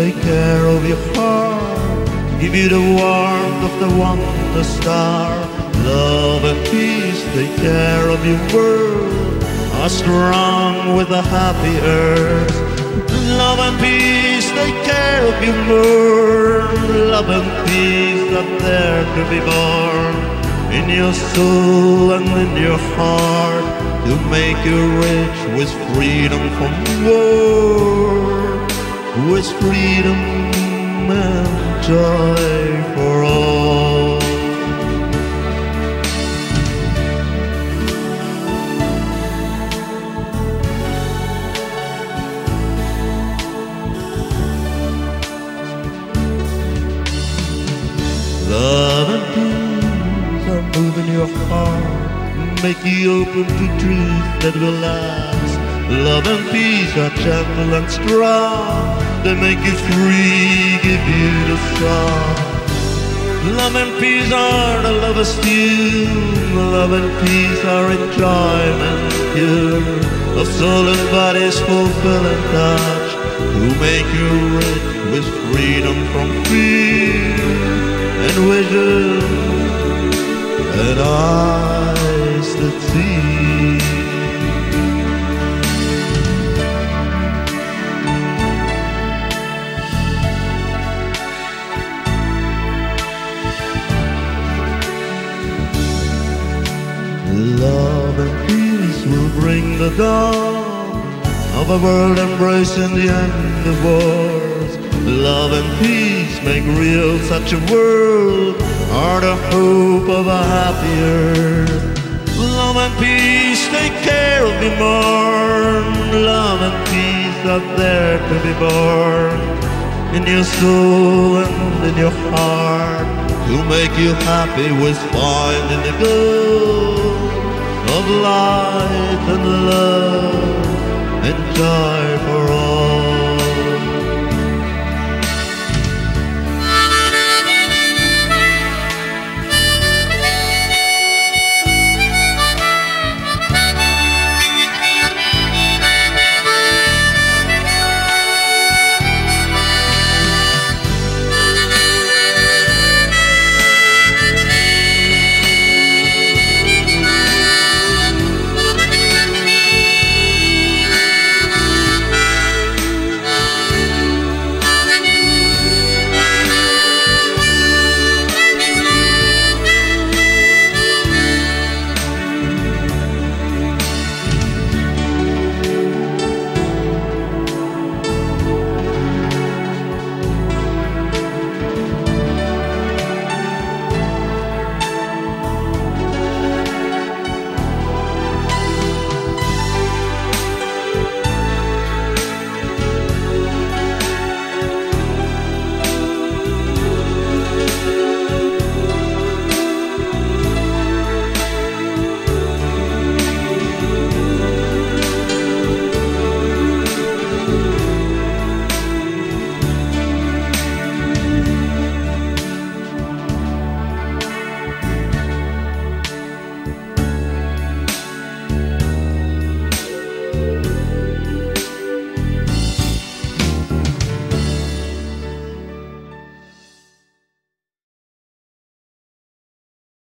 take care of your heart, give you the warmth of the wonder star. Love and peace, take care of your world, are strong with a happy earth. Love and peace, take care of your world. Love and peace are there to be born in your soul and in your heart, to make you rich with freedom from war, with freedom and joy for all. Love and peace are moving your heart, make you open to truth that will last. Love and peace are gentle and strong, they make you free, give you the song. Love and peace are the lover's tune, love and peace are enjoyment pure, of soul and body's fulfilling touch, who make you rich with freedom from fear, and vision, and eyes that see. Love and peace will bring the dawn of a world embracing the end of wars. Love and peace make real such a world, are the hope of a happy earth. Love and peace, take care of me more. Love and peace are there to be born in your soul and in your heart, to make you happy with finding the goal of light and love and joy for all.